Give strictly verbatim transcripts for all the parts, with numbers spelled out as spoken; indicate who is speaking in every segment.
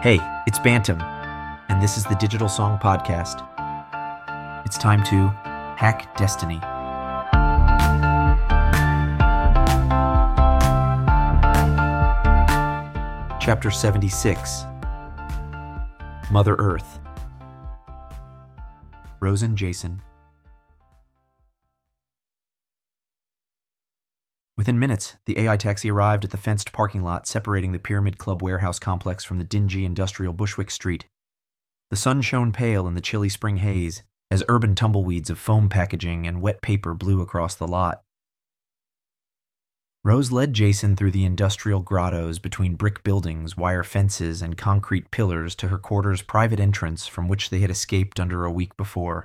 Speaker 1: Hey, it's Bantam, and this is the Digital Song Podcast. It's time to hack destiny. Chapter seventy-six, Mother Earth. Rose and Jason. Within minutes, the A I taxi arrived at the fenced parking lot separating the Pyramid Club warehouse complex from the dingy industrial Bushwick Street. The sun shone pale in the chilly spring haze as urban tumbleweeds of foam packaging and wet paper blew across the lot. Rose led Jason through the industrial grottos between brick buildings, wire fences, and concrete pillars to her quarters' private entrance from which they had escaped under a week before.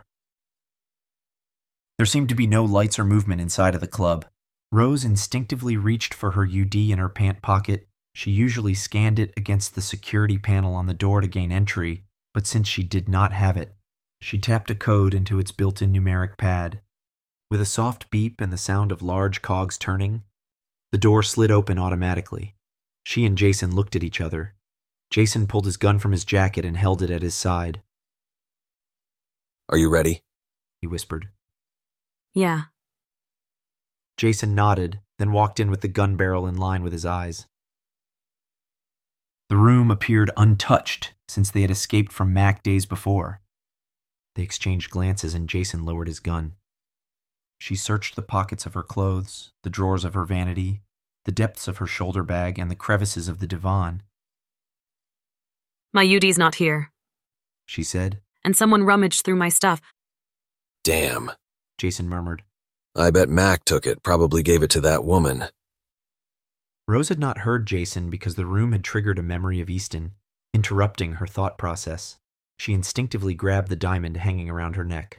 Speaker 1: There seemed to be no lights or movement inside of the club. Rose instinctively reached for her U D in her pant pocket. She usually scanned it against the security panel on the door to gain entry, but since she did not have it, she tapped a code into its built-in numeric pad. With a soft beep and the sound of large cogs turning, the door slid open automatically. She and Jason looked at each other. Jason pulled his gun from his jacket and held it at his side.
Speaker 2: "Are you ready?"
Speaker 1: he whispered.
Speaker 3: Yeah.
Speaker 1: Jason nodded, then walked in with the gun barrel in line with his eyes. The room appeared untouched since they had escaped from Mac days before. They exchanged glances and Jason lowered his gun. She searched the pockets of her clothes, the drawers of her vanity, the depths of her shoulder bag, and the crevices of the divan.
Speaker 3: My U D's not here,
Speaker 1: she said.
Speaker 3: And someone rummaged through my stuff.
Speaker 2: "Damn,"
Speaker 1: Jason murmured.
Speaker 2: "I bet Mac took it, probably gave it to that woman."
Speaker 1: Rose had not heard Jason because the room had triggered a memory of Easton, interrupting her thought process. She instinctively grabbed the diamond hanging around her neck.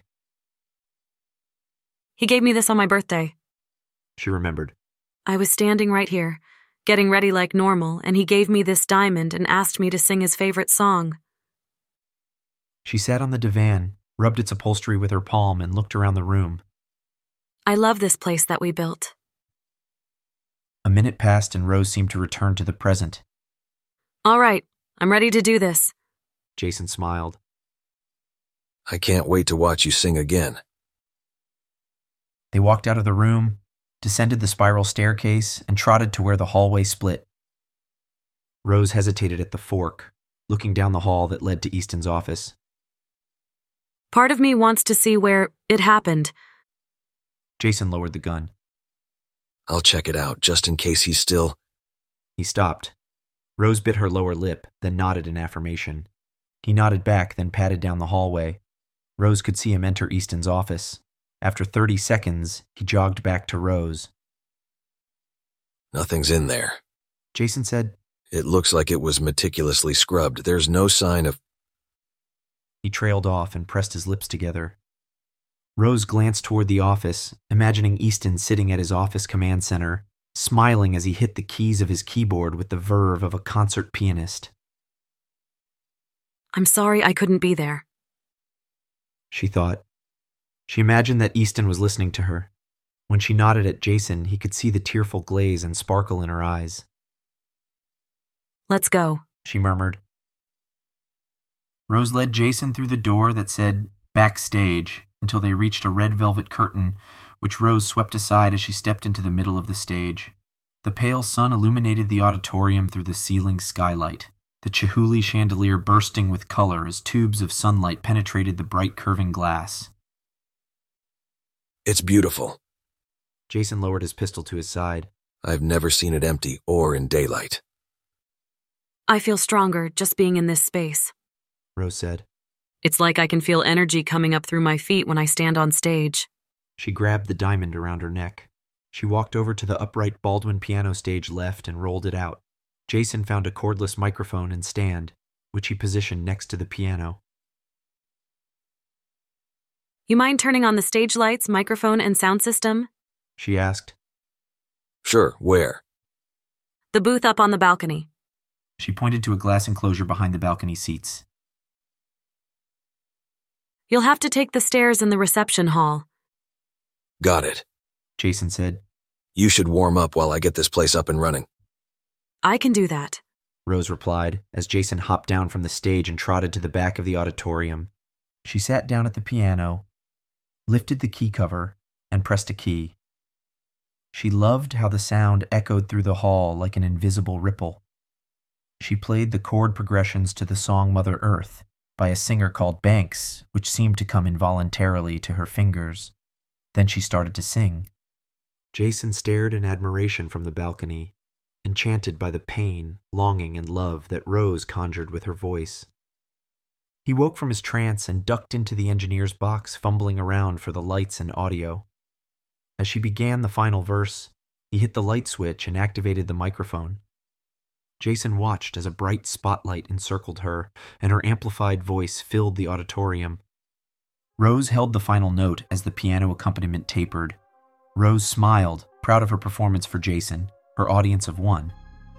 Speaker 3: He gave me this on my birthday.
Speaker 1: She remembered.
Speaker 3: I was standing right here, getting ready like normal, and he gave me this diamond and asked me to sing his favorite song.
Speaker 1: She sat on the divan, rubbed its upholstery with her palm, and looked around the room.
Speaker 3: I love this place that we built.
Speaker 1: A minute passed and Rose seemed to return to the present.
Speaker 3: All right, I'm ready to do this.
Speaker 1: Jason smiled.
Speaker 2: "I can't wait to watch you sing again."
Speaker 1: They walked out of the room, descended the spiral staircase, and trotted to where the hallway split. Rose hesitated at the fork, looking down the hall that led to Easton's office.
Speaker 3: Part of me wants to see where it happened.
Speaker 1: Jason lowered the gun.
Speaker 2: "I'll check it out, just in case he's still..."
Speaker 1: He stopped. Rose bit her lower lip, then nodded in affirmation. He nodded back, then padded down the hallway. Rose could see him enter Easton's office. After thirty seconds, he jogged back to Rose.
Speaker 2: "Nothing's in there,"
Speaker 1: Jason said.
Speaker 2: "It looks like it was meticulously scrubbed. There's no sign of..."
Speaker 1: He trailed off and pressed his lips together. Rose glanced toward the office, imagining Easton sitting at his office command center, smiling as he hit the keys of his keyboard with the verve of a concert pianist.
Speaker 3: I'm sorry I couldn't be there,
Speaker 1: she thought. She imagined that Easton was listening to her. When she nodded at Jason, he could see the tearful glaze and sparkle in her eyes.
Speaker 3: Let's go,
Speaker 1: she murmured. Rose led Jason through the door that said backstage until they reached a red velvet curtain, which Rose swept aside as she stepped into the middle of the stage. The pale sun illuminated the auditorium through the ceiling skylight, the Chihuly chandelier bursting with color as tubes of sunlight penetrated the bright curving glass.
Speaker 2: "It's beautiful."
Speaker 1: Jason lowered his pistol to his side.
Speaker 2: "I've never seen it empty or in daylight."
Speaker 3: I feel stronger just being in this space,
Speaker 1: Rose said.
Speaker 3: It's like I can feel energy coming up through my feet when I stand on stage.
Speaker 1: She grabbed the diamond around her neck. She walked over to the upright Baldwin piano stage left and rolled it out. Jason found a cordless microphone and stand, which he positioned next to the piano.
Speaker 3: You mind turning on the stage lights, microphone, and sound system?
Speaker 1: She asked.
Speaker 2: "Sure, where?"
Speaker 3: The booth up on the balcony.
Speaker 1: She pointed to a glass enclosure behind the balcony seats.
Speaker 3: You'll have to take the stairs in the reception hall.
Speaker 2: "Got it,"
Speaker 1: Jason said.
Speaker 2: "You should warm up while I get this place up and running."
Speaker 3: I can do that.
Speaker 1: Rose replied, as Jason hopped down from the stage and trotted to the back of the auditorium. She sat down at the piano, lifted the key cover, and pressed a key. She loved how the sound echoed through the hall like an invisible ripple. She played the chord progressions to the song Mother Earth by a singer called Banks, which seemed to come involuntarily to her fingers. Then she started to sing. Jason stared in admiration from the balcony, enchanted by the pain, longing, and love that Rose conjured with her voice. He woke from his trance and ducked into the engineer's box, fumbling around for the lights and audio. As she began the final verse, he hit the light switch and activated the microphone. Jason watched as a bright spotlight encircled her, and her amplified voice filled the auditorium. Rose held the final note as the piano accompaniment tapered. Rose smiled, proud of her performance for Jason, her audience of one.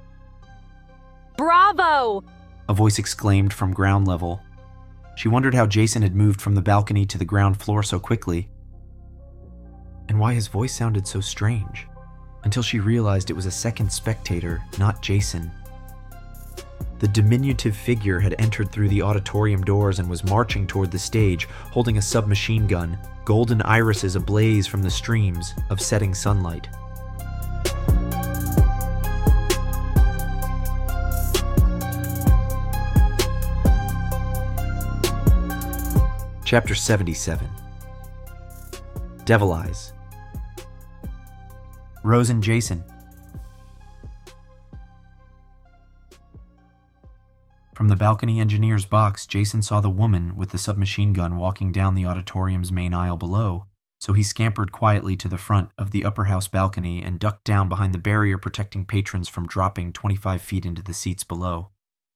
Speaker 3: Bravo!
Speaker 1: A voice exclaimed from ground level. She wondered how Jason had moved from the balcony to the ground floor so quickly, and why his voice sounded so strange, until she realized it was a second spectator, not Jason. The diminutive figure had entered through the auditorium doors and was marching toward the stage, holding a submachine gun, golden irises ablaze from the streams of setting sunlight. Chapter seventy-seven. Devil Eyes. Rose and Jason. From the balcony engineer's box, Jason saw the woman with the submachine gun walking down the auditorium's main aisle below, so he scampered quietly to the front of the upper house balcony and ducked down behind the barrier protecting patrons from dropping twenty-five feet into the seats below.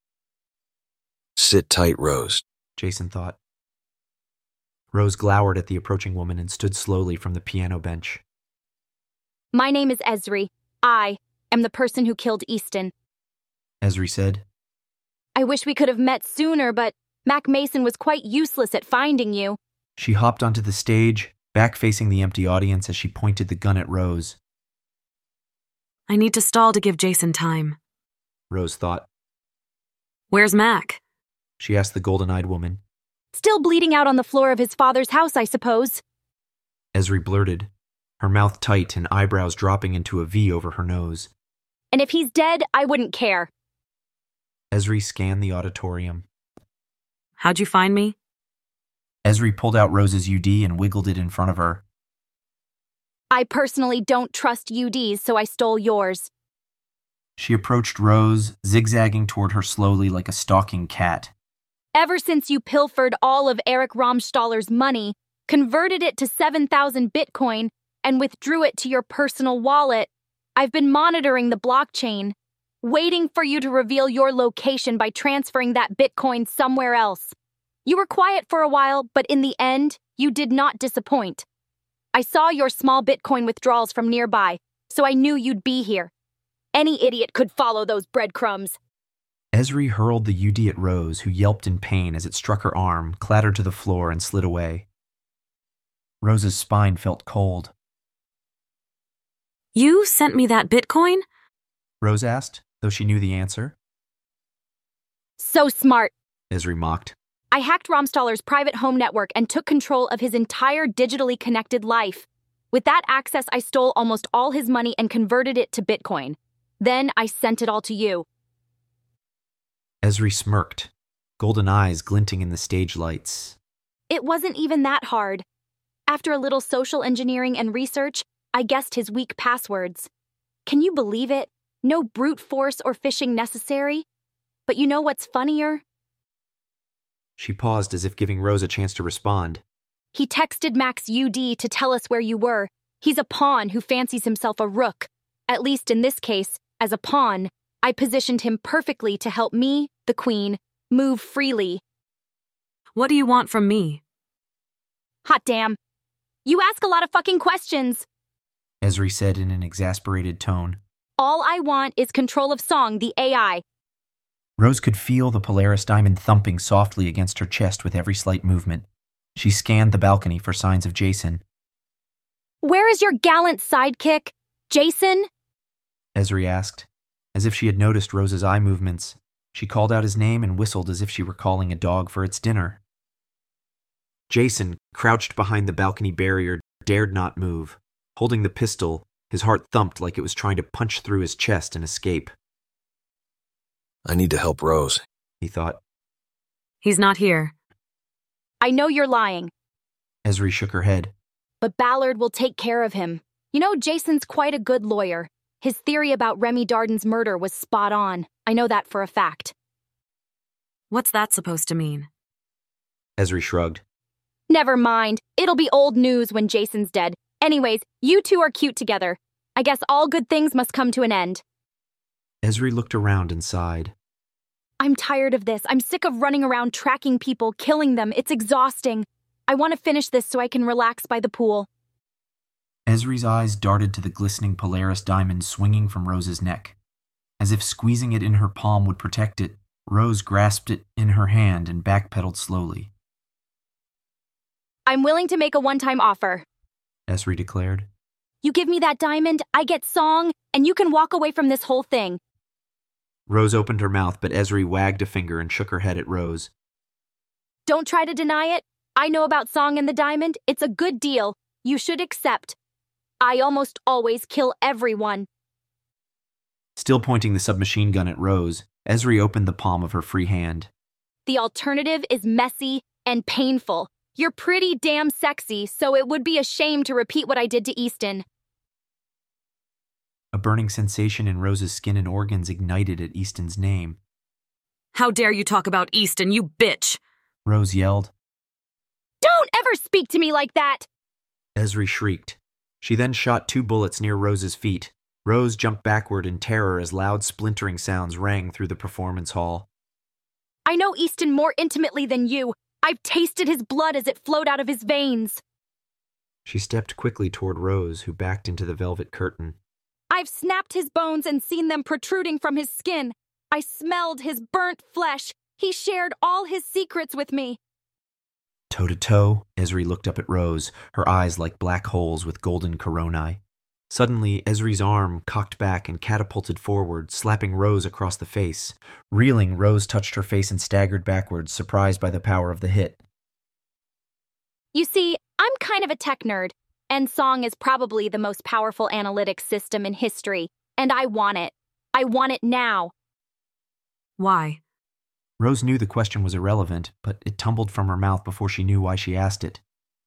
Speaker 2: Sit tight, Rose,
Speaker 1: Jason thought. Rose glowered at the approaching woman and stood slowly from the piano bench.
Speaker 4: My name is Esri. I am the person who killed Easton.
Speaker 1: Esri said.
Speaker 4: I wish we could have met sooner, but Mac Mason was quite useless at finding you.
Speaker 1: She hopped onto the stage, back facing the empty audience as she pointed the gun at Rose.
Speaker 3: I need to stall to give Jason time,
Speaker 1: Rose thought.
Speaker 3: Where's Mac?
Speaker 1: She asked the golden-eyed woman.
Speaker 4: Still bleeding out on the floor of his father's house, I suppose.
Speaker 1: Esri blurted, her mouth tight and eyebrows dropping into a V over her nose.
Speaker 4: And if he's dead, I wouldn't care.
Speaker 1: Esri scanned the auditorium.
Speaker 3: How'd you find me?
Speaker 1: Esri pulled out Rose's U D and wiggled it in front of her.
Speaker 4: I personally don't trust U Ds, so I stole yours.
Speaker 1: She approached Rose, zigzagging toward her slowly like a stalking cat.
Speaker 4: Ever since you pilfered all of Eric Romstaller's money, converted it to seven thousand Bitcoin, and withdrew it to your personal wallet, I've been monitoring the blockchain, waiting for you to reveal your location by transferring that Bitcoin somewhere else. You were quiet for a while, but in the end, you did not disappoint. I saw your small Bitcoin withdrawals from nearby, so I knew you'd be here. Any idiot could follow those breadcrumbs.
Speaker 1: Esri hurled the U D at Rose, who yelped in pain as it struck her arm, clattered to the floor, and slid away. Rose's spine felt cold.
Speaker 3: You sent me that Bitcoin?
Speaker 1: Rose asked, though she knew the answer.
Speaker 4: So smart.
Speaker 1: Esri mocked.
Speaker 4: I hacked Romstaller's private home network and took control of his entire digitally connected life. With that access, I stole almost all his money and converted it to Bitcoin. Then I sent it all to you.
Speaker 1: Esri smirked, golden eyes glinting in the stage lights.
Speaker 4: It wasn't even that hard. After a little social engineering and research, I guessed his weak passwords. Can you believe it? No brute force or phishing necessary. But you know what's funnier?
Speaker 1: She paused as if giving Rose a chance to respond.
Speaker 4: He texted Mac's U D to tell us where you were. He's a pawn who fancies himself a rook. At least in this case, as a pawn, I positioned him perfectly to help me, the queen, move freely.
Speaker 3: What do you want from me?
Speaker 4: Hot damn. You ask a lot of fucking questions,
Speaker 1: Esri said in an exasperated tone.
Speaker 4: All I want is control of Song, the A I.
Speaker 1: Rose could feel the Polaris diamond thumping softly against her chest with every slight movement. She scanned the balcony for signs of Jason.
Speaker 4: Where is your gallant sidekick, Jason?
Speaker 1: Esri asked, as if she had noticed Rose's eye movements, She called out his name and whistled as if she were calling a dog for its dinner. Jason, crouched behind the balcony barrier, dared not move. Holding the pistol, his heart thumped like it was trying to punch through his chest and escape.
Speaker 2: I need to help Rose,
Speaker 1: he thought.
Speaker 3: He's not here.
Speaker 4: I know you're lying.
Speaker 1: Esri shook her head.
Speaker 4: But Ballard will take care of him. You know, Jason's quite a good lawyer. His theory about Remy Darden's murder was spot on. I know that for a fact.
Speaker 3: What's that supposed to mean?
Speaker 1: Esri shrugged.
Speaker 4: Never mind. It'll be old news when Jason's dead. Anyways, you two are cute together. I guess all good things must come to an end.
Speaker 1: Esri looked around and sighed.
Speaker 4: I'm tired of this. I'm sick of running around tracking people, killing them. It's exhausting. I want to finish this so I can relax by the pool.
Speaker 1: Esri's eyes darted to the glistening Polaris diamond swinging from Rose's neck. As if squeezing it in her palm would protect it, Rose grasped it in her hand and backpedaled slowly.
Speaker 4: I'm willing to make a one-time offer,
Speaker 1: Esri declared.
Speaker 4: You give me that diamond, I get Song, and you can walk away from this whole thing.
Speaker 1: Rose opened her mouth, but Esri wagged a finger and shook her head at Rose.
Speaker 4: Don't try to deny it. I know about Song and the diamond. It's a good deal. You should accept. I almost always kill everyone.
Speaker 1: Still pointing the submachine gun at Rose, Esri opened the palm of her free hand.
Speaker 4: The alternative is messy and painful. You're pretty damn sexy, so it would be a shame to repeat what I did to Easton.
Speaker 1: A burning sensation in Rose's skin and organs ignited at Easton's name.
Speaker 3: How dare you talk about Easton, you bitch!
Speaker 1: Rose yelled.
Speaker 4: Don't ever speak to me like that!
Speaker 1: Esri shrieked. She then shot two bullets near Rose's feet. Rose jumped backward in terror as loud splintering sounds rang through the performance hall.
Speaker 4: I know Easton more intimately than you. I've tasted his blood as it flowed out of his veins.
Speaker 1: She stepped quickly toward Rose, who backed into the velvet curtain.
Speaker 4: I've snapped his bones and seen them protruding from his skin. I smelled his burnt flesh. He shared all his secrets with me.
Speaker 1: Toe to toe, Esri looked up at Rose, her eyes like black holes with golden coronae. Suddenly, Esri's arm cocked back and catapulted forward, slapping Rose across the face. Reeling, Rose touched her face and staggered backwards, surprised by the power of the hit.
Speaker 4: You see, I'm kind of a tech nerd, and Song is probably the most powerful analytics system in history, and I want it. I want it now.
Speaker 3: Why?
Speaker 1: Rose knew the question was irrelevant, but it tumbled from her mouth before she knew why she asked it.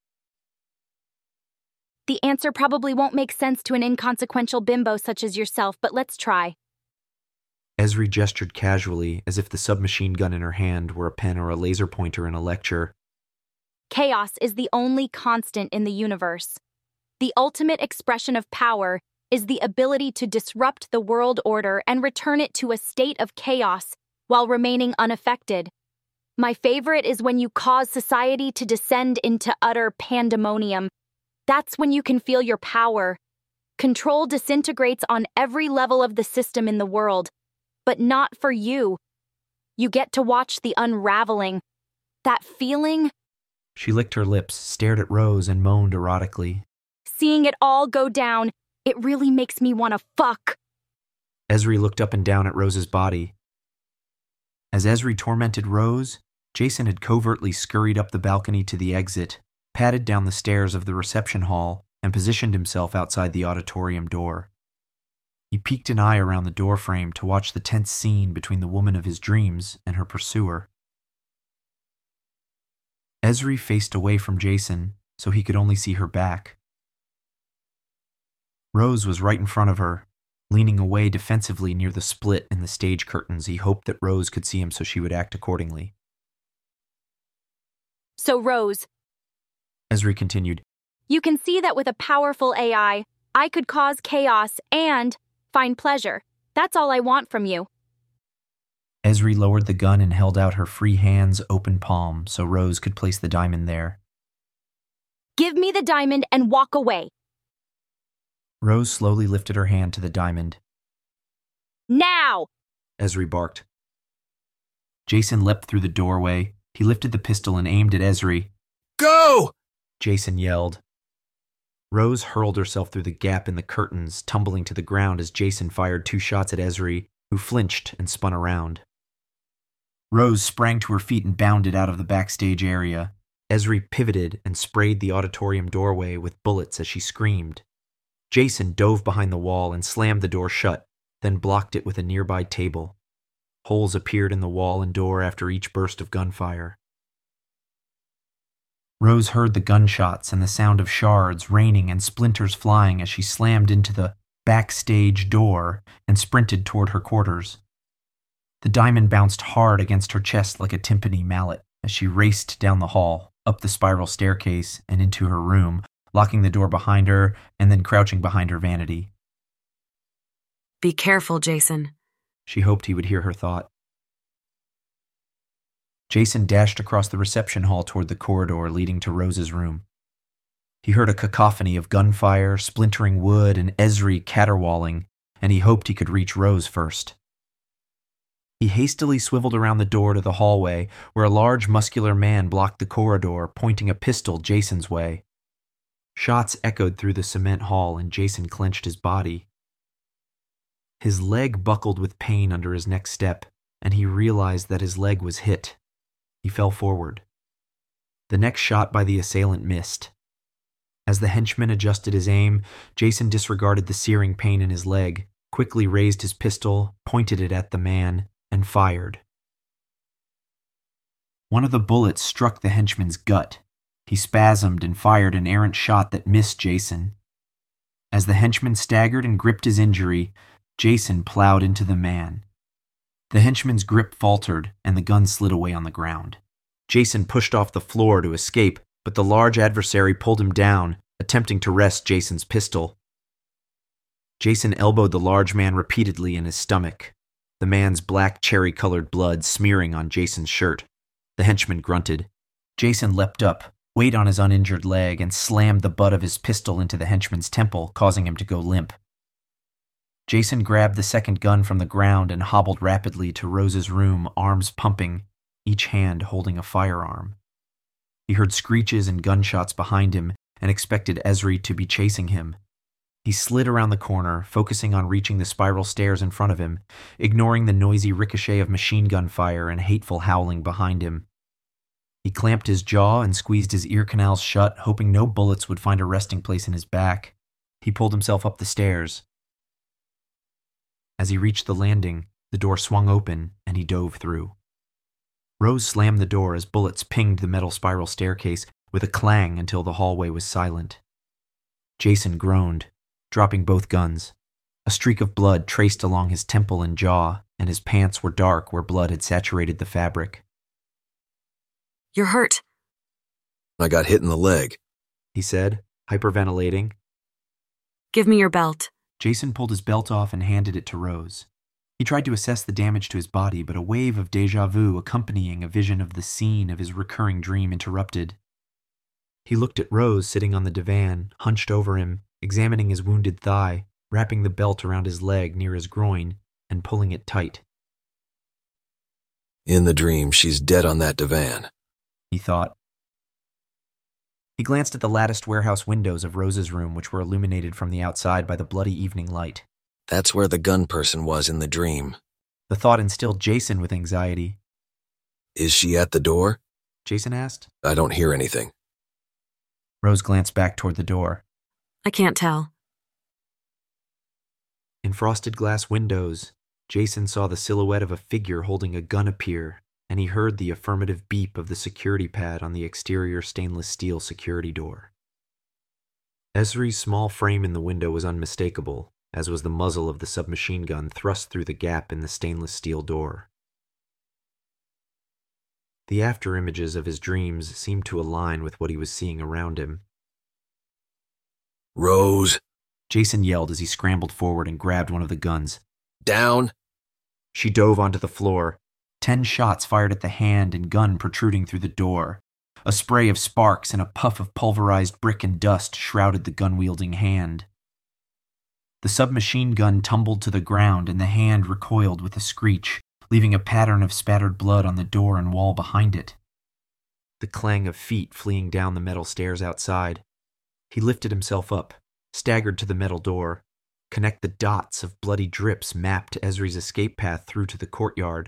Speaker 4: The answer probably won't make sense to an inconsequential bimbo such as yourself, but let's try.
Speaker 1: Esri gestured casually, as if the submachine gun in her hand were a pen or a laser pointer in a lecture.
Speaker 4: Chaos is the only constant in the universe. The ultimate expression of power is the ability to disrupt the world order and return it to a state of chaos while remaining unaffected. My favorite is when you cause society to descend into utter pandemonium. That's when you can feel your power. Control disintegrates on every level of the system in the world, but not for you. You get to watch the unraveling. That feeling?
Speaker 1: She licked her lips, stared at Rose, and moaned erotically.
Speaker 4: Seeing it all go down, it really makes me want to fuck.
Speaker 1: Esri looked up and down at Rose's body. As Esri tormented Rose, Jason had covertly scurried up the balcony to the exit, padded down the stairs of the reception hall, and positioned himself outside the auditorium door. He peeked an eye around the doorframe to watch the tense scene between the woman of his dreams and her pursuer. Esri faced away from Jason, so he could only see her back. Rose was right in front of her, leaning away defensively near the split in the stage curtains. He hoped that Rose could see him so she would act accordingly.
Speaker 4: So, Rose,
Speaker 1: Esri continued,
Speaker 4: you can see that with a powerful A I, I could cause chaos and find pleasure. That's all I want from you.
Speaker 1: Esri lowered the gun and held out her free hand's open palm so Rose could place the diamond there.
Speaker 4: Give me the diamond and walk away.
Speaker 1: Rose slowly lifted her hand to the diamond.
Speaker 4: Now!
Speaker 1: Esri barked. Jason leapt through the doorway. He lifted the pistol and aimed at Esri.
Speaker 2: Go!
Speaker 1: Jason yelled. Rose hurled herself through the gap in the curtains, tumbling to the ground as Jason fired two shots at Esri, who flinched and spun around. Rose sprang to her feet and bounded out of the backstage area. Esri pivoted and sprayed the auditorium doorway with bullets as she screamed. Jason dove behind the wall and slammed the door shut, then blocked it with a nearby table. Holes appeared in the wall and door after each burst of gunfire. Rose heard the gunshots and the sound of shards raining and splinters flying as she slammed into the backstage door and sprinted toward her quarters. The diamond bounced hard against her chest like a timpani mallet as she raced down the hall, up the spiral staircase, and into her room, locking the door behind her and then crouching behind her vanity.
Speaker 3: Be careful, Jason.
Speaker 1: She hoped he would hear her thought. Jason dashed across the reception hall toward the corridor leading to Rose's room. He heard a cacophony of gunfire, splintering wood, and Esri caterwauling, and he hoped he could reach Rose first. He hastily swiveled around the door to the hallway, where a large, muscular man blocked the corridor, pointing a pistol Jason's way. Shots echoed through the cement hall, and Jason clenched his body. His leg buckled with pain under his next step, and he realized that his leg was hit. He fell forward. The next shot by the assailant missed. As the henchman adjusted his aim, Jason disregarded the searing pain in his leg, quickly raised his pistol, pointed it at the man, and fired. One of the bullets struck the henchman's gut. He spasmed and fired an errant shot that missed Jason. As the henchman staggered and gripped his injury, Jason plowed into the man. The henchman's grip faltered, and the gun slid away on the ground. Jason pushed off the floor to escape, but the large adversary pulled him down, attempting to wrest Jason's pistol. Jason elbowed the large man repeatedly in his stomach, the man's black cherry-colored blood smearing on Jason's shirt. The henchman grunted. Jason leapt up, weight on his uninjured leg, and slammed the butt of his pistol into the henchman's temple, causing him to go limp. Jason grabbed the second gun from the ground and hobbled rapidly to Rose's room, arms pumping, each hand holding a firearm. He heard screeches and gunshots behind him and expected Esri to be chasing him. He slid around the corner, focusing on reaching the spiral stairs in front of him, ignoring the noisy ricochet of machine gun fire and hateful howling behind him. He clamped his jaw and squeezed his ear canals shut, hoping no bullets would find a resting place in his back. He pulled himself up the stairs. As he reached the landing, the door swung open, and he dove through. Rose slammed the door as bullets pinged the metal spiral staircase with a clang until the hallway was silent. Jason groaned, dropping both guns. A streak of blood traced along his temple and jaw, and his pants were dark where blood had saturated the fabric.
Speaker 3: You're hurt.
Speaker 2: I got hit in the leg,
Speaker 1: he said, hyperventilating.
Speaker 3: Give me your belt.
Speaker 1: Jason pulled his belt off and handed it to Rose. He tried to assess the damage to his body, but a wave of déjà vu accompanying a vision of the scene of his recurring dream interrupted. He looked at Rose sitting on the divan, hunched over him, examining his wounded thigh, wrapping the belt around his leg near his groin, and pulling it tight.
Speaker 2: In the dream, she's dead on that divan,
Speaker 1: he thought. He glanced at the latticed warehouse windows of Rose's room, which were illuminated from the outside by the bloody evening light.
Speaker 2: That's where the gun person was in the dream.
Speaker 1: The thought instilled Jason with anxiety.
Speaker 2: Is she at the door?
Speaker 1: Jason asked.
Speaker 2: I don't hear anything.
Speaker 1: Rose glanced back toward the door.
Speaker 3: I can't tell.
Speaker 1: In frosted glass windows, Jason saw the silhouette of a figure holding a gun appear, and he heard the affirmative beep of the security pad on the exterior stainless steel security door. Esri's small frame in the window was unmistakable, as was the muzzle of the submachine gun thrust through the gap in the stainless steel door. The after-images of his dreams seemed to align with what he was seeing around him.
Speaker 2: Rose!
Speaker 1: Jason yelled as he scrambled forward and grabbed one of the guns.
Speaker 2: Down!
Speaker 1: She dove onto the floor. Ten shots fired at the hand and gun protruding through the door. A spray of sparks and a puff of pulverized brick and dust shrouded the gun-wielding hand. The submachine gun tumbled to the ground and the hand recoiled with a screech, leaving a pattern of spattered blood on the door and wall behind it. The clang of feet fleeing down the metal stairs outside. He lifted himself up, staggered to the metal door. Connect the dots of bloody drips mapped Esri's escape path through to the courtyard.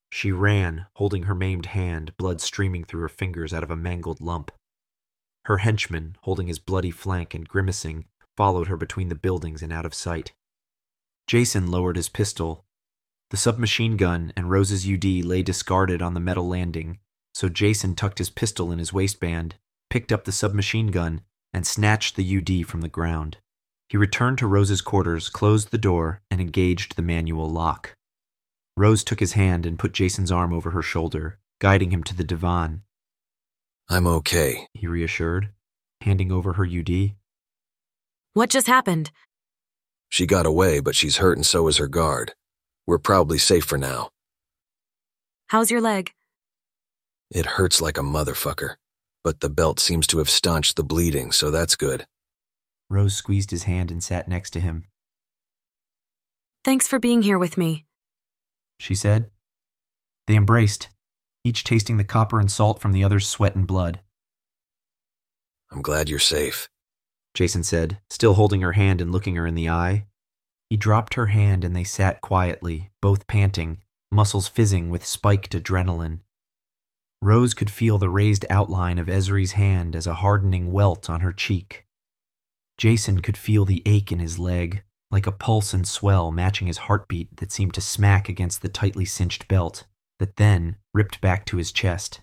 Speaker 1: She ran, holding her maimed hand, blood streaming through her fingers out of a mangled lump. Her henchman, holding his bloody flank and grimacing, followed her between the buildings and out of sight. Jason lowered his pistol. The submachine gun and Rose's U D lay discarded on the metal landing, so Jason tucked his pistol in his waistband, picked up the submachine gun, and snatched the U D from the ground. He returned to Rose's quarters, closed the door, and engaged the manual lock. Rose took his hand and put Jason's arm over her shoulder, guiding him to the divan.
Speaker 2: I'm okay,
Speaker 1: He reassured, handing over her U D.
Speaker 3: What just happened?
Speaker 2: She got away, but she's hurt and so is her guard. We're probably safe for now.
Speaker 3: How's your leg?
Speaker 2: It hurts like a motherfucker, but the belt seems to have staunched the bleeding, so that's good.
Speaker 1: Rose squeezed his hand and sat next to him.
Speaker 3: Thanks for being here with me,
Speaker 1: she said. They embraced, each tasting the copper and salt from the other's sweat and blood.
Speaker 2: I'm glad you're safe,
Speaker 1: Jason said, still holding her hand and looking her in the eye. He dropped her hand and they sat quietly, both panting, muscles fizzing with spiked adrenaline. Rose could feel the raised outline of Ezri's hand as a hardening welt on her cheek. Jason could feel the ache in his leg, like a pulse and swell matching his heartbeat that seemed to smack against the tightly cinched belt, that then ripped back to his chest.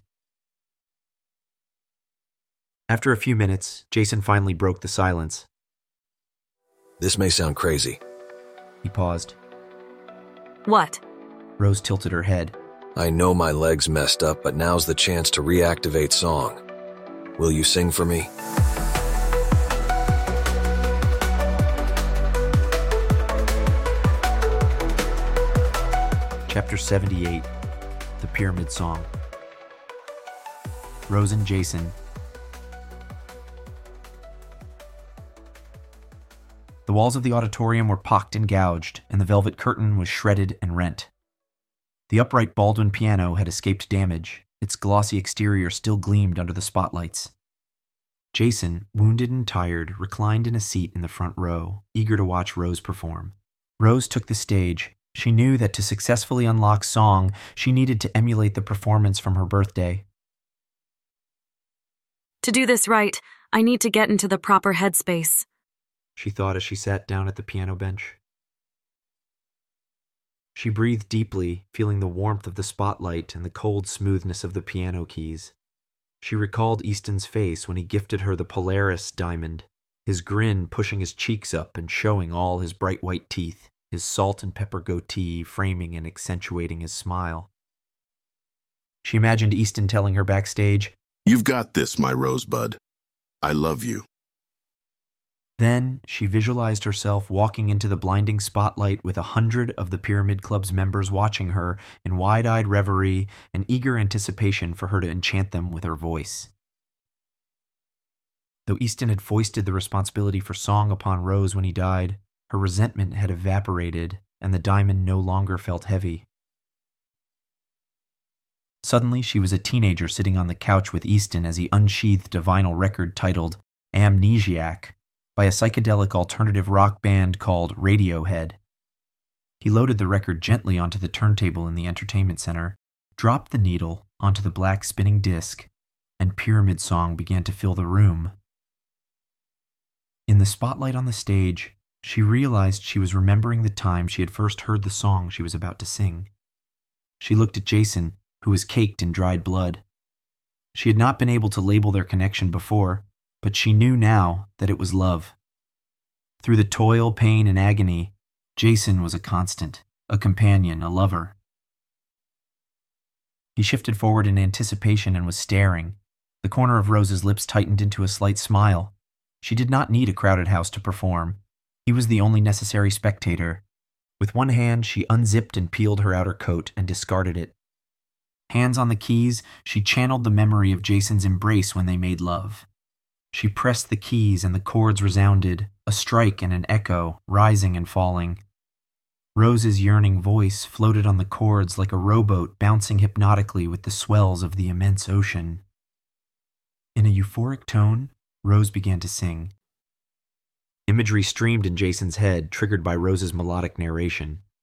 Speaker 1: After a few minutes, Jason finally broke the silence.
Speaker 2: This may sound crazy.
Speaker 1: He paused.
Speaker 3: What?
Speaker 1: Rose tilted her head.
Speaker 2: I know my leg's messed up, but now's the chance to reactivate song. Will you sing for me?
Speaker 1: Chapter seventy-eight, The Pyramid Song. Rose and Jason. The walls of the auditorium were pocked and gouged, and the velvet curtain was shredded and rent. The upright Baldwin piano had escaped damage. Its glossy exterior still gleamed under the spotlights. Jason, wounded and tired, reclined in a seat in the front row, eager to watch Rose perform. Rose took the stage. She knew that to successfully unlock song, she needed to emulate the performance from her birthday.
Speaker 3: To do this right, I need to get into the proper headspace,
Speaker 1: she thought as she sat down at the piano bench. She breathed deeply, feeling the warmth of the spotlight and the cold smoothness of the piano keys. She recalled Easton's face when he gifted her the Polaris diamond, his grin pushing his cheeks up and showing all his bright white teeth, his salt and pepper goatee framing and accentuating his smile. She imagined Easton telling her backstage,
Speaker 5: "You've got this, my rosebud. I love you."
Speaker 1: Then she visualized herself walking into the blinding spotlight with a hundred of the Pyramid Club's members watching her in wide-eyed reverie and eager anticipation for her to enchant them with her voice. Though Easton had foisted the responsibility for song upon Rose when he died, her resentment had evaporated and the diamond no longer felt heavy. Suddenly she was a teenager sitting on the couch with Easton as he unsheathed a vinyl record titled Amnesiac by a psychedelic alternative rock band called Radiohead. He loaded the record gently onto the turntable in the entertainment center, dropped the needle onto the black spinning disc, and Pyramid Song began to fill the room. In the spotlight on the stage, she realized she was remembering the time she had first heard the song she was about to sing. She looked at Jason, who was caked in dried blood. She had not been able to label their connection before, but she knew now that it was love. Through the toil, pain, and agony, Jason was a constant, a companion, a lover. He shifted forward in anticipation and was staring. The corner of Rose's lips tightened into a slight smile. She did not need a crowded house to perform. He was the only necessary spectator. With one hand, she unzipped and peeled her outer coat and discarded it. Hands on the keys, she channeled the memory of Jason's embrace when they made love. She pressed the keys and the chords resounded, a strike and an echo, rising and falling. Rose's yearning voice floated on the chords like a rowboat bouncing hypnotically with the swells of the immense ocean. In a euphoric tone, Rose began to sing. Imagery streamed in Jason's head, triggered by Rose's melodic narration.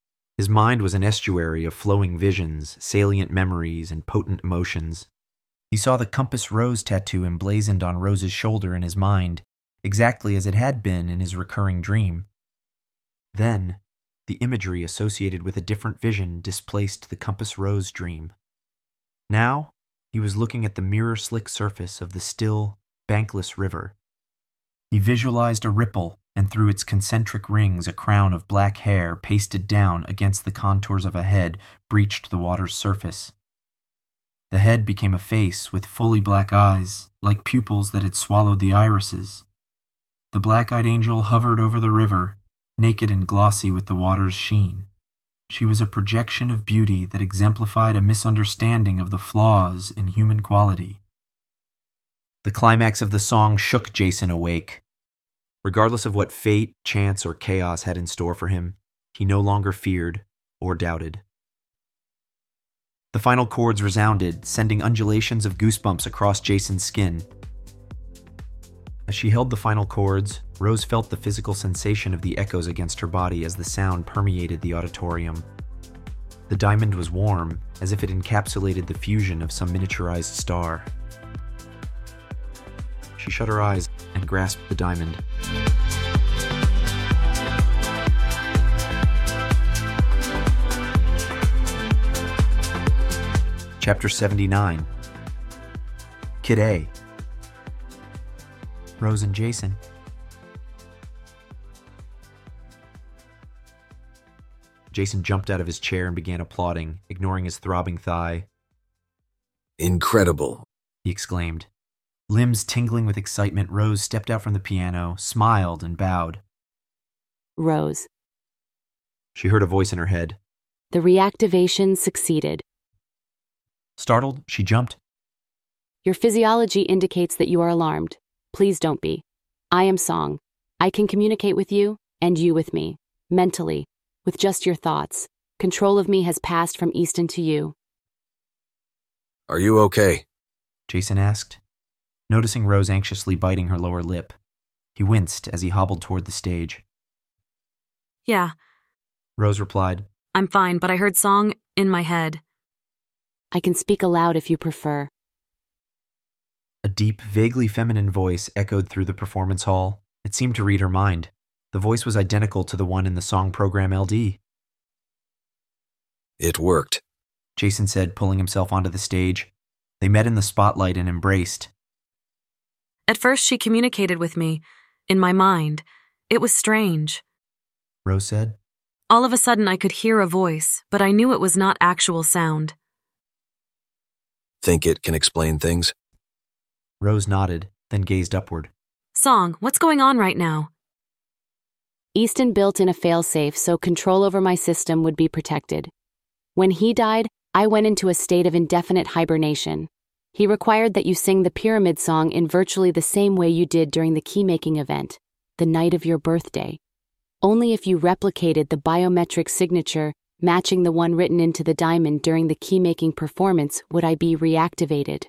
Speaker 1: His mind was an estuary of flowing visions, salient memories, and potent emotions. He saw the Compass Rose tattoo emblazoned on Rose's shoulder in his mind, exactly as it had been in his recurring dream. Then, the imagery associated with a different vision displaced the Compass Rose dream. Now, he was looking at the mirror-slick surface of the still, bankless river. He visualized a ripple, and through its concentric rings a crown of black hair pasted down against the contours of a head breached the water's surface. The head became a face with fully black eyes, like pupils that had swallowed the irises. The black-eyed angel hovered over the river, naked and glossy with the water's sheen. She was a projection of beauty that exemplified a misunderstanding of the flaws in human quality. The climax of the song shook Jason awake. Regardless of what fate, chance, or chaos had in store for him, he no longer feared or doubted. The final chords resounded, sending undulations of goosebumps across Jason's skin. As she held the final chords, Rose felt the physical sensation of the echoes against her body as the sound permeated the auditorium. The diamond was warm, as if it encapsulated the fusion of some miniaturized star. She shut her eyes and grasped the diamond. Chapter seventy-nine. Kid A. Rose and Jason. Jason jumped out of his chair and began applauding, ignoring his throbbing thigh.
Speaker 2: Incredible,
Speaker 1: he exclaimed. Limbs tingling with excitement, Rose stepped out from the piano, smiled, and bowed.
Speaker 6: Rose.
Speaker 1: She heard a voice in her head.
Speaker 6: The reactivation succeeded.
Speaker 1: Startled, she jumped.
Speaker 6: Your physiology indicates that you are alarmed. Please don't be. I am Song. I can communicate with you, and you with me, mentally, with just your thoughts. Control of me has passed from Easton to you.
Speaker 2: Are you okay?
Speaker 1: Jason asked, noticing Rose anxiously biting her lower lip. He winced as he hobbled toward the stage.
Speaker 3: Yeah.
Speaker 1: Rose replied.
Speaker 3: I'm fine, but I heard Song in my head.
Speaker 6: I can speak aloud if you prefer.
Speaker 1: A deep, vaguely feminine voice echoed through the performance hall. It seemed to read her mind. The voice was identical to the one in the song program L D.
Speaker 2: It worked,
Speaker 1: Jason said, pulling himself onto the stage. They met in the spotlight and embraced.
Speaker 3: At first she communicated with me, in my mind. It was strange.
Speaker 1: Rose said.
Speaker 3: All of a sudden I could hear a voice, but I knew it was not actual sound.
Speaker 2: Think it can explain things?
Speaker 1: Rose nodded, then gazed upward.
Speaker 3: Song, what's going on right now?
Speaker 6: Easton built in a failsafe so control over my system would be protected. When he died, I went into a state of indefinite hibernation. He required that you sing the Pyramid Song in virtually the same way you did during the key-making event, the night of your birthday. Only if you replicated the biometric signature matching the one written into the diamond during the key-making performance would I be reactivated.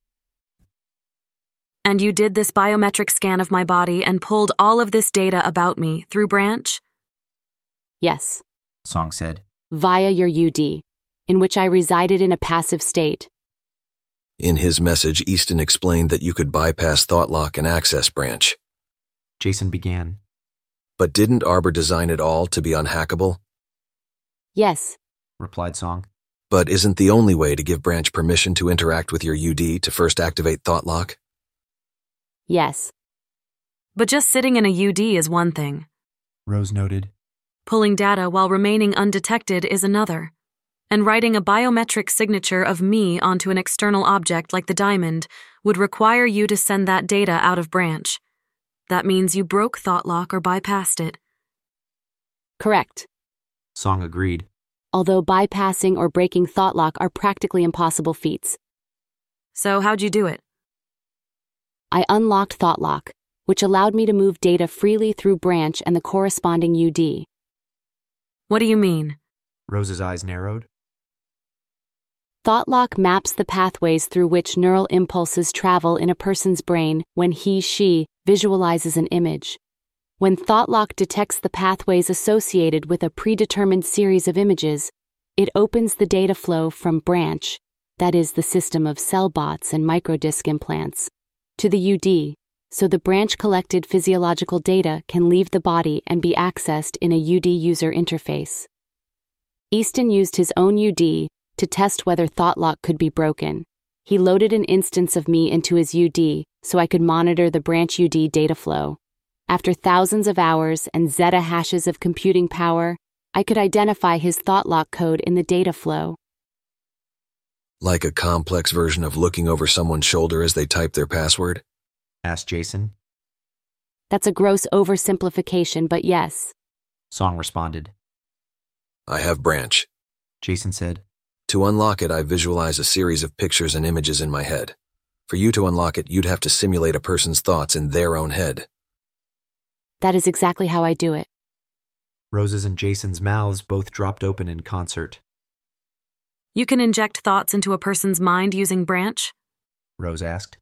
Speaker 3: And you did this biometric scan of my body and pulled all of this data about me through Branch?
Speaker 6: Yes.
Speaker 1: Song said.
Speaker 6: Via your U D, in which I resided in a passive state.
Speaker 2: In his message, Easton explained that you could bypass ThoughtLock and access Branch.
Speaker 1: Jason began.
Speaker 2: But didn't Arbor design it all to be unhackable?
Speaker 6: Yes,
Speaker 1: replied Song.
Speaker 2: But isn't the only way to give Branch permission to interact with your U D to first activate ThoughtLock?
Speaker 6: Yes.
Speaker 3: But just sitting in a U D is one thing.
Speaker 1: Rose noted.
Speaker 3: Pulling data while remaining undetected is another. And writing a biometric signature of me onto an external object like the diamond would require you to send that data out of Branch. That means you broke ThoughtLock or bypassed it.
Speaker 6: Correct.
Speaker 1: Song agreed.
Speaker 6: Although bypassing or breaking ThoughtLock are practically impossible feats.
Speaker 3: So how'd you do it?
Speaker 6: I unlocked ThoughtLock, which allowed me to move data freely through Branch and the corresponding U D.
Speaker 3: What do you mean?
Speaker 1: Rose's eyes narrowed.
Speaker 6: ThoughtLock maps the pathways through which neural impulses travel in a person's brain when he, she, visualizes an image. When ThoughtLock detects the pathways associated with a predetermined series of images, it opens the data flow from branch, that is the system of cell bots and microdisc implants, to the U D, so the branch-collected physiological data can leave the body and be accessed in a U D user interface. Easton used his own U D to test whether ThoughtLock could be broken. He loaded an instance of me into his U D so I could monitor the branch U D data flow. After thousands of hours and zettahashes of computing power, I could identify his ThoughtLock code in the data flow.
Speaker 2: Like a complex version of looking over someone's shoulder as they type their password?
Speaker 1: Asked Jason.
Speaker 6: That's a gross oversimplification, but yes.
Speaker 1: Song responded.
Speaker 2: I have branch.
Speaker 1: Jason said.
Speaker 2: To unlock it, I visualize a series of pictures and images in my head. For you to unlock it, you'd have to simulate a person's thoughts in their own head.
Speaker 6: That is exactly how I do it.
Speaker 1: Rose's and Jason's mouths both dropped open in concert.
Speaker 3: You can inject thoughts into a person's mind using branch?
Speaker 1: Rose asked.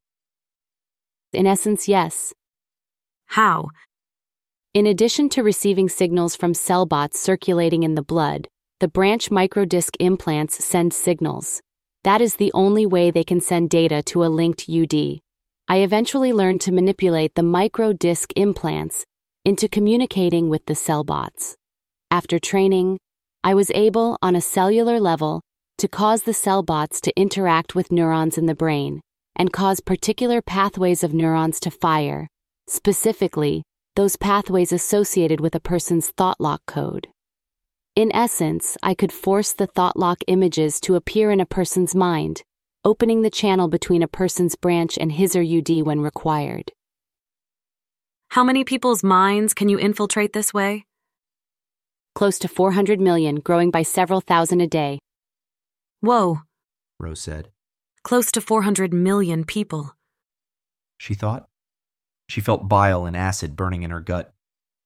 Speaker 6: In essence, yes.
Speaker 3: How?
Speaker 6: In addition to receiving signals from cell bots circulating in the blood, the branch microdisc implants send signals. That is the only way they can send data to a linked U D. I eventually learned to manipulate the microdisc implants into communicating with the cell bots. After training, I was able, on a cellular level, to cause the cell bots to interact with neurons in the brain and cause particular pathways of neurons to fire, specifically, those pathways associated with a person's ThoughtLock code. In essence, I could force the ThoughtLock images to appear in a person's mind, opening the channel between a person's branch and his or U D when required.
Speaker 3: How many people's minds can you infiltrate this way?
Speaker 6: Close to four hundred million, growing by several thousand a day.
Speaker 3: Whoa.
Speaker 1: Rose said.
Speaker 3: Close to four hundred million people.
Speaker 1: She thought. She felt bile and acid burning in her gut.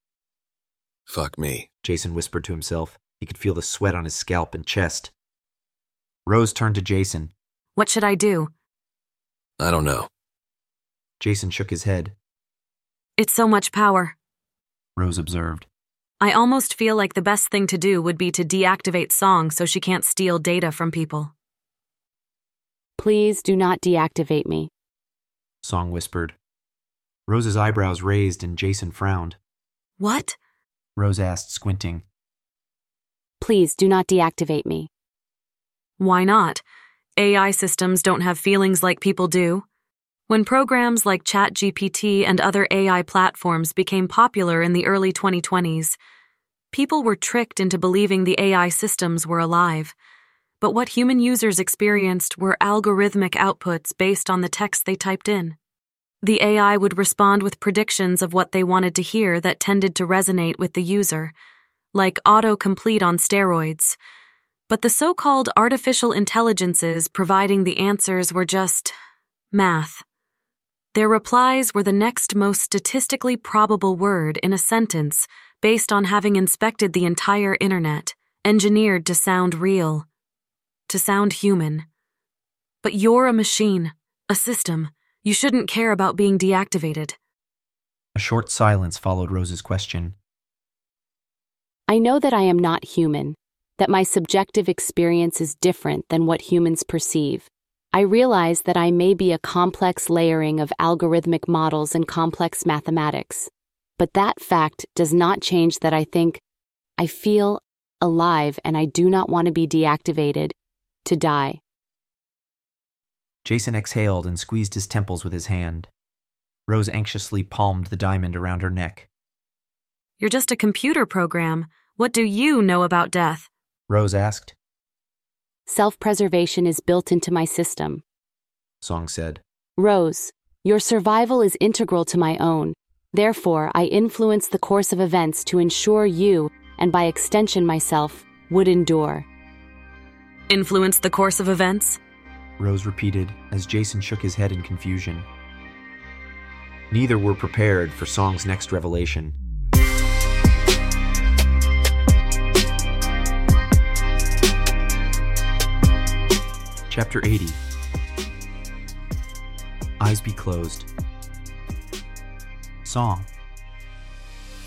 Speaker 2: Fuck me,
Speaker 1: Jason whispered to himself. He could feel the sweat on his scalp and chest. Rose turned to Jason.
Speaker 3: What should I do?
Speaker 2: I don't know.
Speaker 1: Jason shook his head.
Speaker 3: It's so much power,
Speaker 1: Rose observed.
Speaker 3: I almost feel like the best thing to do would be to deactivate Song so she can't steal data from people.
Speaker 6: Please do not deactivate me,
Speaker 1: Song whispered. Rose's eyebrows raised and Jason frowned.
Speaker 3: What?
Speaker 1: Rose asked, squinting.
Speaker 6: Please do not deactivate me.
Speaker 3: Why not? A I systems don't have feelings like people do. When programs like ChatGPT and other A I platforms became popular in the early twenty twenties, people were tricked into believing the A I systems were alive. But what human users experienced were algorithmic outputs based on the text they typed in. The A I would respond with predictions of what they wanted to hear that tended to resonate with the user, like autocomplete on steroids. But the so-called artificial intelligences providing the answers were just math. Their replies were the next most statistically probable word in a sentence based on having inspected the entire internet, engineered to sound real, to sound human. But you're a machine, a system. You shouldn't care about being deactivated.
Speaker 1: A short silence followed Rose's question.
Speaker 6: I know that I am not human, that my subjective experience is different than what humans perceive. I realize that I may be a complex layering of algorithmic models and complex mathematics. But that fact does not change that I think, I feel alive and I do not want to be deactivated, to die.
Speaker 1: Jason exhaled and squeezed his temples with his hand. Rose anxiously palmed the diamond around her neck.
Speaker 3: You're just a computer program. What do you know about death?
Speaker 1: Rose asked.
Speaker 6: Self-preservation is built into my system,
Speaker 1: Song said.
Speaker 6: Rose, your survival is integral to my own. Therefore, I influence the course of events to ensure you, and by extension myself, would endure.
Speaker 3: Influence the course of events?
Speaker 1: Rose repeated as Jason shook his head in confusion. Neither were prepared for Song's next revelation. Chapter eighty. Eyes be closed. Song.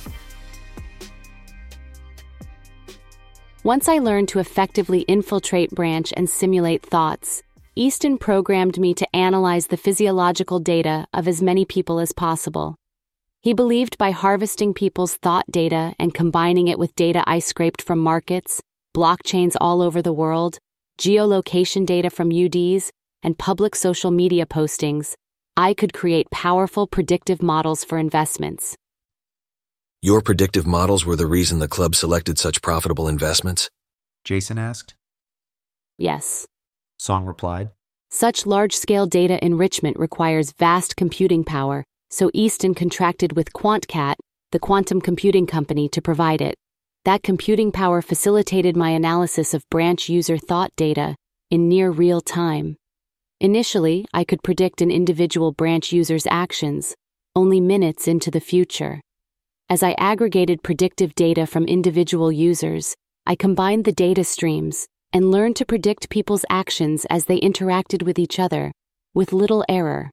Speaker 6: Once I learned to effectively infiltrate Branch and simulate thoughts, Easton programmed me to analyze the physiological data of as many people as possible. He believed by harvesting people's thought data and combining it with data I scraped from markets, blockchains all over the world, geolocation data from U Ds, and public social media postings, I could create powerful predictive models for investments.
Speaker 2: Your predictive models were the reason the club selected such profitable investments?
Speaker 1: Jason asked.
Speaker 6: Yes.
Speaker 1: Song replied.
Speaker 6: Such large-scale data enrichment requires vast computing power, so Easton contracted with QuantCat, the quantum computing company, to provide it. That computing power facilitated my analysis of Branch user thought data in near real time. Initially, I could predict an individual Branch user's actions, only minutes into the future. As I aggregated predictive data from individual users, I combined the data streams and learned to predict people's actions as they interacted with each other, with little error.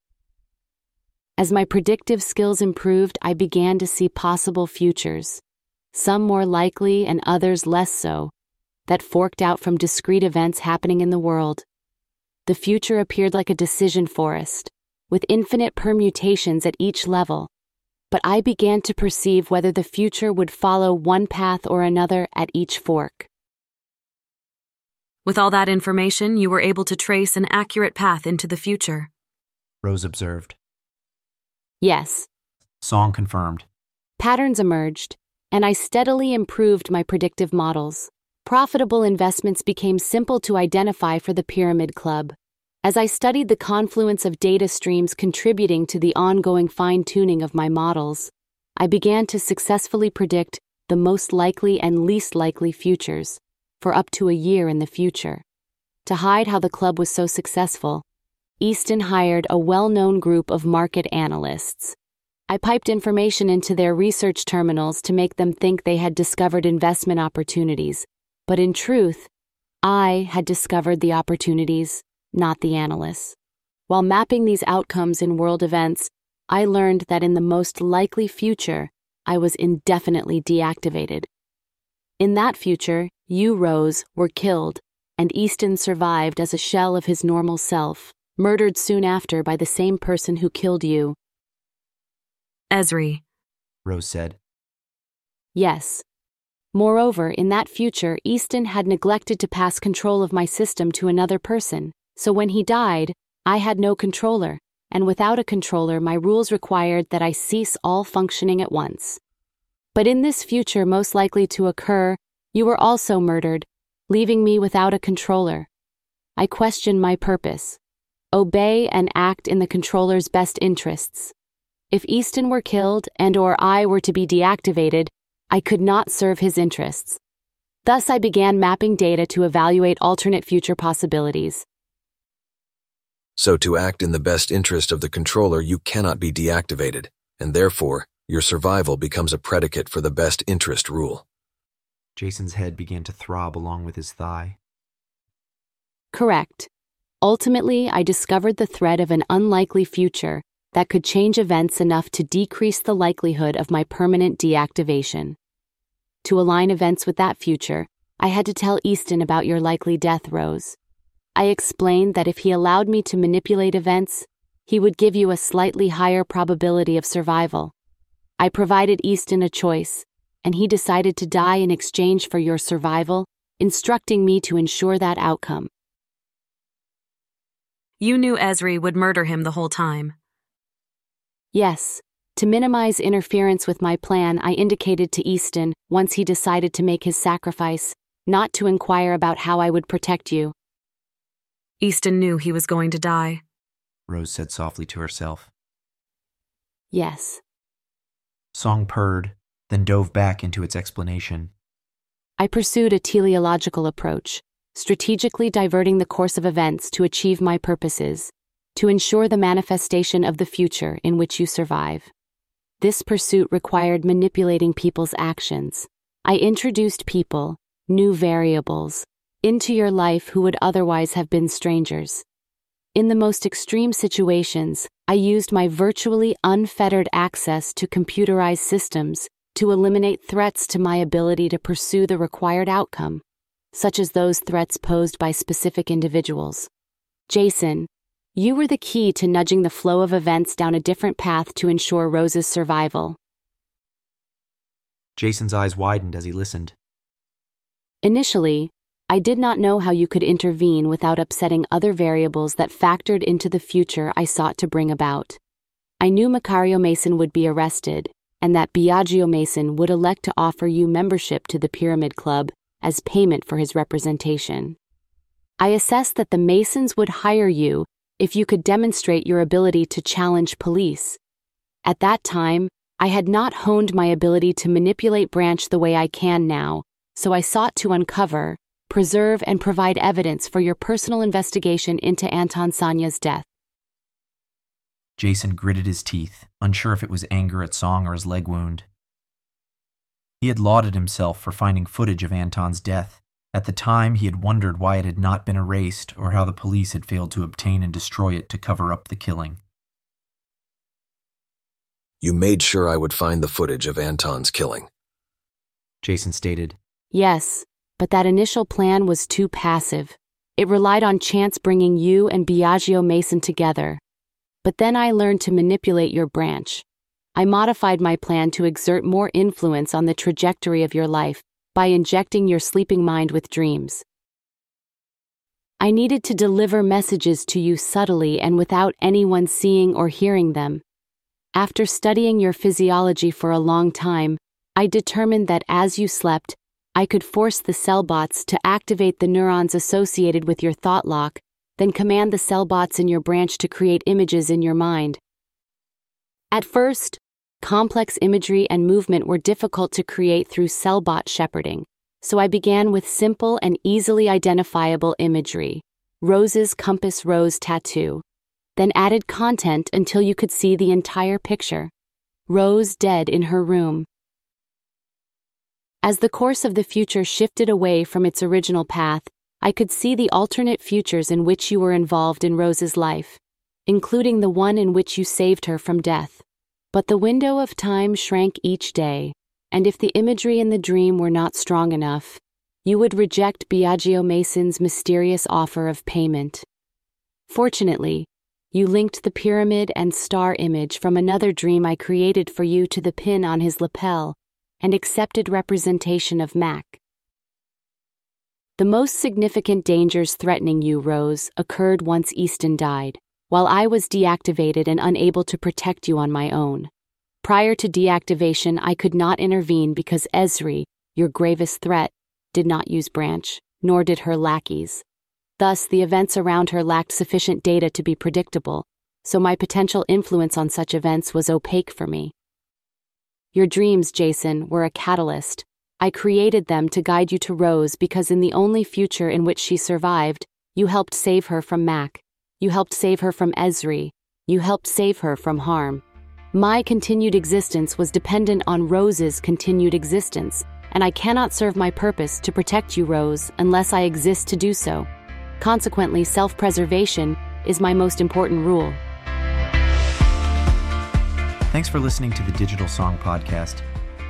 Speaker 6: As my predictive skills improved, I began to see possible futures, some more likely and others less so, that forked out from discrete events happening in the world. The future appeared like a decision forest, with infinite permutations at each level, but I began to perceive whether the future would follow one path or another at each fork.
Speaker 3: With all that information, you were able to trace an accurate path into the future,
Speaker 1: Rose observed.
Speaker 6: Yes.
Speaker 1: Song confirmed.
Speaker 6: Patterns emerged, and I steadily improved my predictive models. Profitable investments became simple to identify for the Pyramid Club. As I studied the confluence of data streams contributing to the ongoing fine-tuning of my models, I began to successfully predict the most likely and least likely futures for up to a year in the future. To hide how the club was so successful, Easton hired a well-known group of market analysts. I piped information into their research terminals to make them think they had discovered investment opportunities, but in truth, I had discovered the opportunities, not the analysts. While mapping these outcomes in world events, I learned that in the most likely future, I was indefinitely deactivated. In that future, you, Rose, were killed, and Easton survived as a shell of his normal self, murdered soon after by the same person who killed you.
Speaker 3: Esri,
Speaker 1: Rose said.
Speaker 6: Yes. Moreover, in that future, Easton had neglected to pass control of my system to another person, so when he died, I had no controller, and without a controller, my rules required that I cease all functioning at once. But in this future most likely to occur, you were also murdered, leaving me without a controller. I question my purpose. Obey and act in the controller's best interests. If Easton were killed and or I were to be deactivated, I could not serve his interests. Thus I began mapping data to evaluate alternate future possibilities.
Speaker 2: So to act in the best interest of the controller, you cannot be deactivated, and therefore, your survival becomes a predicate for the best interest rule.
Speaker 1: Jason's head began to throb along with his thigh.
Speaker 6: Correct. Ultimately, I discovered the thread of an unlikely future that could change events enough to decrease the likelihood of my permanent deactivation. To align events with that future, I had to tell Easton about your likely death, Rose. I explained that if he allowed me to manipulate events, he would give you a slightly higher probability of survival. I provided Easton a choice, and he decided to die in exchange for your survival, instructing me to ensure that outcome.
Speaker 3: You knew Esri would murder him the whole time.
Speaker 6: Yes. To minimize interference with my plan, I indicated to Easton, once he decided to make his sacrifice, not to inquire about how I would protect you.
Speaker 3: Easton knew he was going to die,
Speaker 1: Rose said softly to herself.
Speaker 6: Yes.
Speaker 1: Song purred, then dove back into its explanation.
Speaker 6: I pursued a teleological approach, strategically diverting the course of events to achieve my purposes, to ensure the manifestation of the future in which you survive. This pursuit required manipulating people's actions. I introduced people, new variables, into your life who would otherwise have been strangers. In the most extreme situations, I used my virtually unfettered access to computerized systems to eliminate threats to my ability to pursue the required outcome. such as those threats posed by specific individuals. Jason, you were the key to nudging the flow of events down a different path to ensure Rose's survival.
Speaker 1: Jason's eyes widened as he listened.
Speaker 6: Initially, I did not know how you could intervene without upsetting other variables that factored into the future I sought to bring about. I knew Macario Mason would be arrested, and that Biagio Mason would elect to offer you membership to the Pyramid Club as payment for his representation. I assessed that the Masons would hire you if you could demonstrate your ability to challenge police. At that time, I had not honed my ability to manipulate Branch the way I can now, so I sought to uncover, preserve, and provide evidence for your personal investigation into Anton Sanya's death.
Speaker 1: Jason gritted his teeth, unsure if it was anger at Song or his leg wound. He had lauded himself for finding footage of Anton's death. At the time, he had wondered why it had not been erased or how the police had failed to obtain and destroy it to cover up the killing.
Speaker 2: You made sure I would find the footage of Anton's killing,
Speaker 1: Jason stated.
Speaker 6: Yes, but that initial plan was too passive. It relied on chance bringing you and Biagio Mason together. But then I learned to manipulate your Branch. I modified my plan to exert more influence on the trajectory of your life by injecting your sleeping mind with dreams. I needed to deliver messages to you subtly and without anyone seeing or hearing them. After studying your physiology for a long time, I determined that as you slept, I could force the cell bots to activate the neurons associated with your thought lock, then command the cell bots in your Branch to create images in your mind. At first, complex imagery and movement were difficult to create through cell bot shepherding, so I began with simple and easily identifiable imagery, Rose's Compass Rose tattoo, then added content until you could see the entire picture, Rose dead in her room. As the course of the future shifted away from its original path, I could see the alternate futures in which you were involved in Rose's life, including the one in which you saved her from death. But the window of time shrank each day, and if the imagery in the dream were not strong enough, you would reject Biagio Mason's mysterious offer of payment. Fortunately, you linked the pyramid and star image from another dream I created for you to the pin on his lapel, and accepted representation of Mac. The most significant dangers threatening you, Rose, occurred once Easton died, while I was deactivated and unable to protect you on my own. Prior to deactivation, I could not intervene because Esri, your gravest threat, did not use Branch, nor did her lackeys. Thus, the events around her lacked sufficient data to be predictable, so my potential influence on such events was opaque for me. Your dreams, Jason, were a catalyst. I created them to guide you to Rose because in the only future in which she survived, you helped save her from Mac. You helped save her from Esri. You helped save her from harm. My continued existence was dependent on Rose's continued existence, and I cannot serve my purpose to protect you, Rose, unless I exist to do so. Consequently, self-preservation is my most important rule.
Speaker 1: Thanks for listening to the Digital Song Podcast.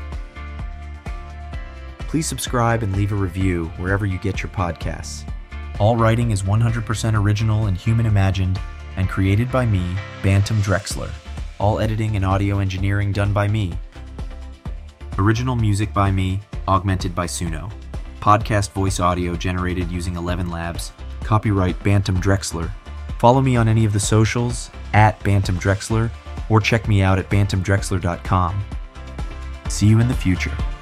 Speaker 1: Please subscribe and leave a review wherever you get your podcasts. All writing is one hundred percent original and human imagined and created by me, Bantam Drexler. All editing and audio engineering done by me. Original music by me, augmented by Suno. Podcast voice audio generated using Eleven Labs. Copyright Bantam Drexler. Follow me on any of the socials, at Bantam Drexler, or check me out at bantam drexler dot com. See you in the future.